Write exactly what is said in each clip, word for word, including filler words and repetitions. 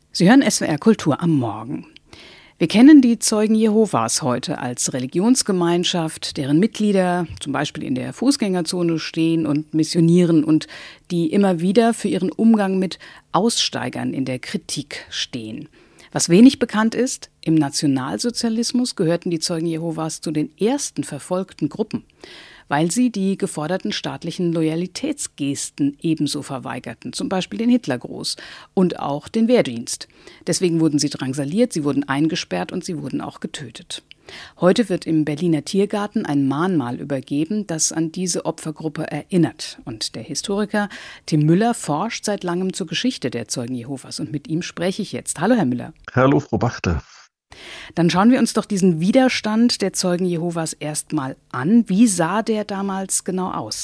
Sie hören S W R Kultur am Morgen. Wir kennen die Zeugen Jehovas heute als Religionsgemeinschaft, deren Mitglieder zum Beispiel in der Fußgängerzone stehen und missionieren und die immer wieder für ihren Umgang mit Aussteigern in der Kritik stehen. Was wenig bekannt ist, im Nationalsozialismus gehörten die Zeugen Jehovas zu den ersten verfolgten Gruppen, weil sie die geforderten staatlichen Loyalitätsgesten ebenso verweigerten, zum Beispiel den Hitlergruß und auch den Wehrdienst. Deswegen wurden sie drangsaliert, sie wurden eingesperrt und sie wurden auch getötet. Heute wird im Berliner Tiergarten ein Mahnmal übergeben, das an diese Opfergruppe erinnert. Und der Historiker Tim Müller forscht seit langem zur Geschichte der Zeugen Jehovas. Und mit ihm spreche ich jetzt. Hallo, Herr Müller. Hallo, Frau Bachte. Dann schauen wir uns doch diesen Widerstand der Zeugen Jehovas erstmal an. Wie sah der damals genau aus?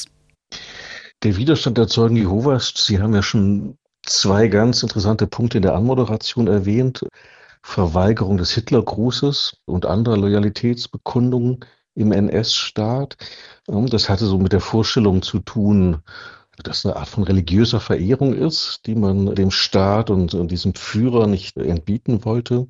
Der Widerstand der Zeugen Jehovas, Sie haben ja schon zwei ganz interessante Punkte in der Anmoderation erwähnt. Verweigerung des Hitlergrußes und anderer Loyalitätsbekundungen im N S-Staat. Das hatte so mit der Vorstellung zu tun, dass es eine Art von religiöser Verehrung ist, die man dem Staat und, und diesem Führer nicht entbieten wollte.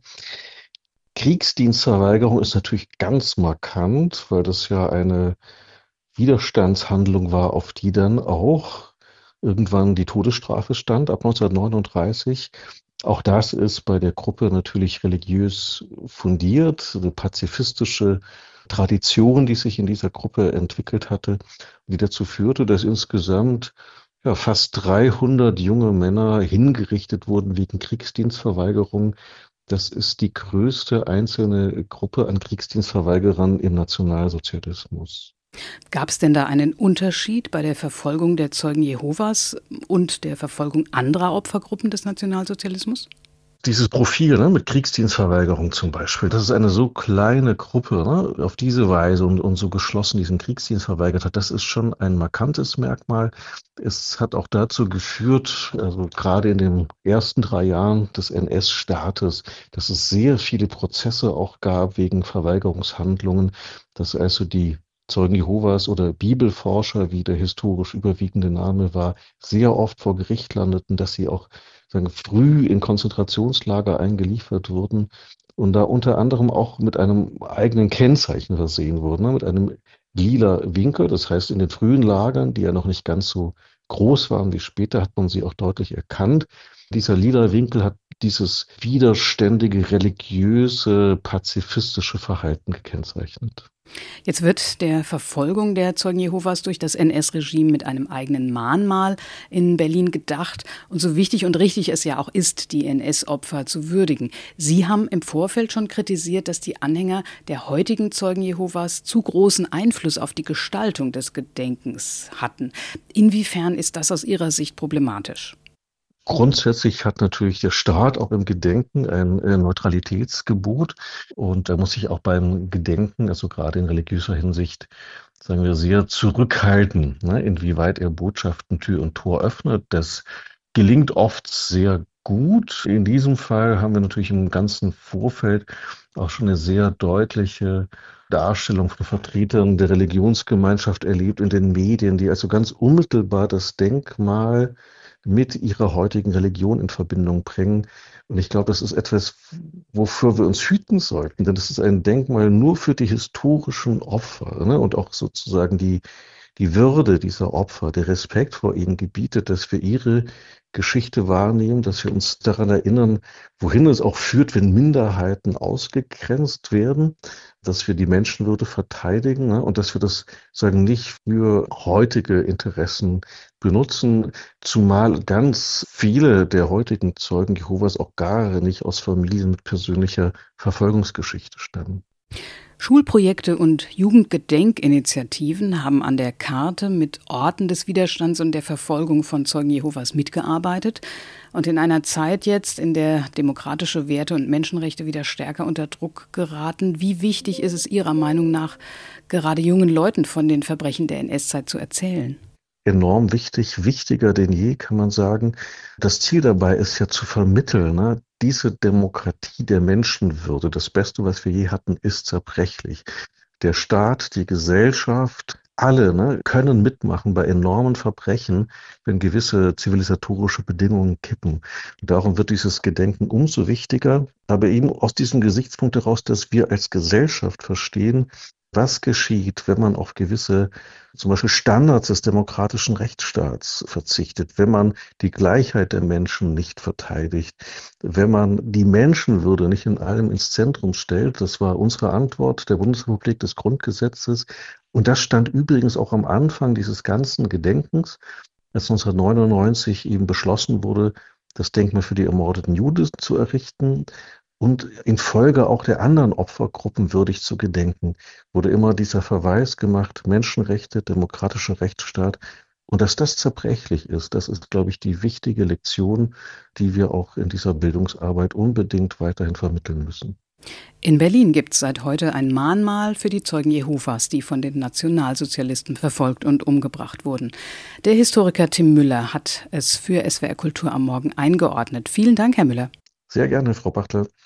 Kriegsdienstverweigerung ist natürlich ganz markant, weil das ja eine Widerstandshandlung war, auf die dann auch irgendwann die Todesstrafe stand, ab neunzehnhundertneununddreißig. Auch das ist bei der Gruppe natürlich religiös fundiert, eine pazifistische Tradition, die sich in dieser Gruppe entwickelt hatte, die dazu führte, dass insgesamt ja, fast dreihundert junge Männer hingerichtet wurden wegen Kriegsdienstverweigerung. Das ist die größte einzelne Gruppe an Kriegsdienstverweigerern im Nationalsozialismus. Gab es denn da einen Unterschied bei der Verfolgung der Zeugen Jehovas und der Verfolgung anderer Opfergruppen des Nationalsozialismus? Dieses Profil ne, mit Kriegsdienstverweigerung zum Beispiel, das ist eine so kleine Gruppe, ne, auf diese Weise und, und so geschlossen diesen Kriegsdienst verweigert hat, das ist schon ein markantes Merkmal. Es hat auch dazu geführt, also gerade in den ersten drei Jahren des N S-Staates, dass es sehr viele Prozesse auch gab wegen Verweigerungshandlungen, dass also die Zeugen Jehovas oder Bibelforscher, wie der historisch überwiegende Name war, sehr oft vor Gericht landeten, dass sie auch sagen, früh in Konzentrationslager eingeliefert wurden und da unter anderem auch mit einem eigenen Kennzeichen versehen wurden, ne, mit einem lila Winkel. Das heißt, in den frühen Lagern, die ja noch nicht ganz so groß waren wie später, hat man sie auch deutlich erkannt. Dieser lila Winkel hat dieses widerständige, religiöse, pazifistische Verhalten gekennzeichnet. Jetzt wird der Verfolgung der Zeugen Jehovas durch das N S-Regime mit einem eigenen Mahnmal in Berlin gedacht. Und so wichtig und richtig es ja auch ist, die N S-Opfer zu würdigen. Sie haben im Vorfeld schon kritisiert, dass die Anhänger der heutigen Zeugen Jehovas zu großen Einfluss auf die Gestaltung des Gedenkens hatten. Inwiefern ist das aus Ihrer Sicht problematisch? Grundsätzlich hat natürlich der Staat auch im Gedenken ein Neutralitätsgebot und da muss sich auch beim Gedenken, also gerade in religiöser Hinsicht, sagen wir, sehr zurückhalten, ne, inwieweit er Botschaften Tür und Tor öffnet. Das gelingt oft sehr gut. In diesem Fall haben wir natürlich im ganzen Vorfeld auch schon eine sehr deutliche Darstellung von Vertretern der Religionsgemeinschaft erlebt in den Medien, die also ganz unmittelbar das Denkmal mit ihrer heutigen Religion in Verbindung bringen. Und ich glaube, das ist etwas, wofür wir uns hüten sollten, denn es ist ein Denkmal nur für die historischen Opfer, ne? Und auch sozusagen die, die Würde dieser Opfer, der Respekt vor ihnen gebietet, dass wir ihre Geschichte wahrnehmen, dass wir uns daran erinnern, wohin es auch führt, wenn Minderheiten ausgegrenzt werden, dass wir die Menschenwürde verteidigen, ne, und dass wir das sagen nicht für heutige Interessen benutzen, zumal ganz viele der heutigen Zeugen Jehovas auch gar nicht aus Familien mit persönlicher Verfolgungsgeschichte stammen. Schulprojekte und Jugendgedenkinitiativen haben an der Karte mit Orten des Widerstands und der Verfolgung von Zeugen Jehovas mitgearbeitet. Und in einer Zeit jetzt, in der demokratische Werte und Menschenrechte wieder stärker unter Druck geraten, wie wichtig ist es Ihrer Meinung nach, gerade jungen Leuten von den Verbrechen der N S-Zeit zu erzählen? Enorm wichtig, wichtiger denn je, kann man sagen. Das Ziel dabei ist ja zu vermitteln, ne? Diese Demokratie der Menschenwürde, das Beste, was wir je hatten, ist zerbrechlich. Der Staat, die Gesellschaft, alle, ne, können mitmachen bei enormen Verbrechen, wenn gewisse zivilisatorische Bedingungen kippen. Und darum wird dieses Gedenken umso wichtiger, aber eben aus diesem Gesichtspunkt heraus, dass wir als Gesellschaft verstehen, was geschieht, wenn man auf gewisse, zum Beispiel Standards des demokratischen Rechtsstaats verzichtet, wenn man die Gleichheit der Menschen nicht verteidigt, wenn man die Menschenwürde nicht in allem ins Zentrum stellt. Das war unsere Antwort der Bundesrepublik des Grundgesetzes. Und das stand übrigens auch am Anfang dieses ganzen Gedenkens, als neunzehnhundertneunundneunzig eben beschlossen wurde, das Denkmal für die ermordeten Juden zu errichten und in Folge auch der anderen Opfergruppen würdig zu gedenken, wurde immer dieser Verweis gemacht, Menschenrechte, demokratischer Rechtsstaat. Und dass das zerbrechlich ist, das ist, glaube ich, die wichtige Lektion, die wir auch in dieser Bildungsarbeit unbedingt weiterhin vermitteln müssen. In Berlin gibt es seit heute ein Mahnmal für die Zeugen Jehovas, die von den Nationalsozialisten verfolgt und umgebracht wurden. Der Historiker Tim Müller hat es für S W R Kultur am Morgen eingeordnet. Vielen Dank, Herr Müller. Sehr gerne, Frau Bachtel.